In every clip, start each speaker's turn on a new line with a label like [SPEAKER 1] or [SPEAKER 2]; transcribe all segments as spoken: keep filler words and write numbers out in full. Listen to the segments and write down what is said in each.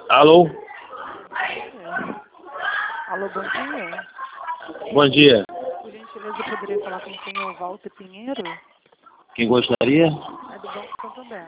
[SPEAKER 1] Alô?
[SPEAKER 2] Alô, bom dia.
[SPEAKER 1] Bom dia.
[SPEAKER 2] Por gentileza, eu poderia falar com o senhor Walter Pinheiro?
[SPEAKER 1] Quem gostaria?
[SPEAKER 2] É do Banco Santander.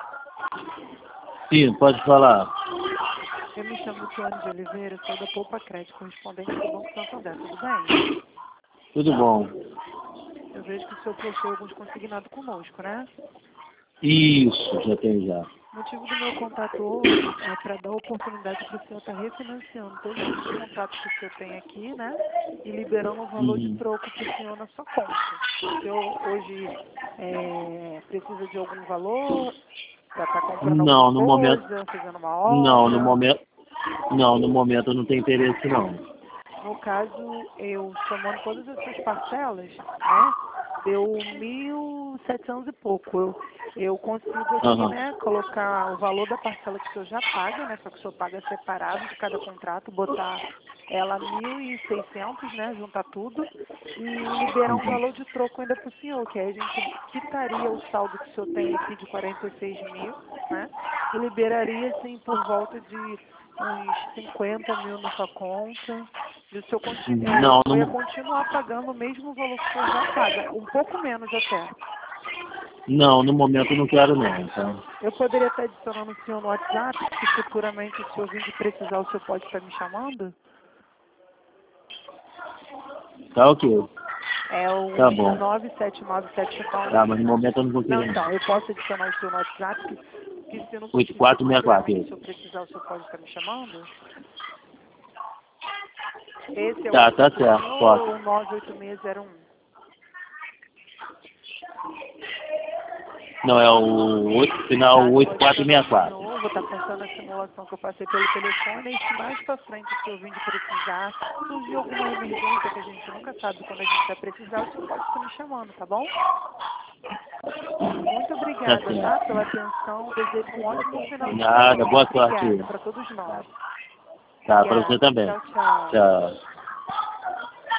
[SPEAKER 1] Sim, pode falar.
[SPEAKER 2] Eu me chamo Tiane de Oliveira, sou da Poupa Crédito, correspondente do Banco Santander. Tudo bem?
[SPEAKER 1] Tudo bom.
[SPEAKER 2] Eu vejo que o senhor possui alguns consignados conosco, né?
[SPEAKER 1] Isso, já tem já.
[SPEAKER 2] O motivo do meu contato hoje é para dar oportunidade para o senhor estar refinanciando todos os contratos que o senhor tem aqui, né? E liberando um valor de
[SPEAKER 1] Uhum.
[SPEAKER 2] troco para o senhor na sua conta. O senhor hoje é, precisa de algum valor para estar comprando alguma
[SPEAKER 1] Não, no momento.
[SPEAKER 2] coisa, fazendo uma
[SPEAKER 1] Não, no
[SPEAKER 2] obra?
[SPEAKER 1] momento. Não, no momento eu não tenho interesse não.
[SPEAKER 2] No caso, eu somando todas as suas parcelas, né? Deu mil e setecentos e pouco. Eu, eu consigo aqui,
[SPEAKER 1] Aham.
[SPEAKER 2] né, colocar o valor da parcela que o senhor já paga, né? Só que o senhor paga separado de cada contrato, botar ela mil e seiscentos, né? Juntar tudo e liberar um valor de troco ainda para o senhor, que aí a gente quitaria o saldo que o senhor tem aqui de quarenta e seis mil, né? E liberaria, assim, por volta de uns cinquenta mil na sua conta. E o senhor, conti- é, o
[SPEAKER 1] Não,
[SPEAKER 2] senhor ia
[SPEAKER 1] no,
[SPEAKER 2] continuar pagando o mesmo valor que o senhor já paga, um pouco menos até.
[SPEAKER 1] não, no momento eu não quero não, tá?
[SPEAKER 2] Eu poderia estar adicionando o senhor no WhatsApp, se futuramente o senhor vir de precisar, o senhor pode estar me chamando?
[SPEAKER 1] Tá ok.
[SPEAKER 2] É
[SPEAKER 1] Tá
[SPEAKER 2] o
[SPEAKER 1] bom.
[SPEAKER 2] nove sete nove sete nove.
[SPEAKER 1] Tá, mas no momento eu não vou
[SPEAKER 2] Não,
[SPEAKER 1] querer
[SPEAKER 2] então,
[SPEAKER 1] não.
[SPEAKER 2] eu posso adicionar o senhor no WhatsApp, que, que se no,
[SPEAKER 1] oito
[SPEAKER 2] que se
[SPEAKER 1] quatro seis quatro,
[SPEAKER 2] futuramente o
[SPEAKER 1] isso.
[SPEAKER 2] senhor precisar, o senhor pode estar me chamando? Esse é o
[SPEAKER 1] Tá, tá
[SPEAKER 2] WhatsApp do
[SPEAKER 1] certo,
[SPEAKER 2] senhor ou
[SPEAKER 1] posso.
[SPEAKER 2] o nove oito seis zero um?
[SPEAKER 1] Não, é o oito, final
[SPEAKER 2] Tá, estou
[SPEAKER 1] oito quatro
[SPEAKER 2] adicionando
[SPEAKER 1] seis
[SPEAKER 2] de
[SPEAKER 1] quatro.
[SPEAKER 2] novo, está passando a simulação que eu passei pelo telefone, e se mais para frente o senhor vir de precisar, surgir alguma emergência que a gente nunca sabe quando a gente vai precisar, o senhor pode estar me chamando, tá bom? Muito
[SPEAKER 1] Tá
[SPEAKER 2] obrigada, tá? Pela
[SPEAKER 1] certo.
[SPEAKER 2] atenção, desejo um ótimo final de
[SPEAKER 1] Nada,
[SPEAKER 2] semana.
[SPEAKER 1] boa sorte.
[SPEAKER 2] Obrigada para todos nós.
[SPEAKER 1] Tá, pra você
[SPEAKER 2] Obrigada.
[SPEAKER 1] também.
[SPEAKER 2] Tchau, tchau.
[SPEAKER 1] Tchau.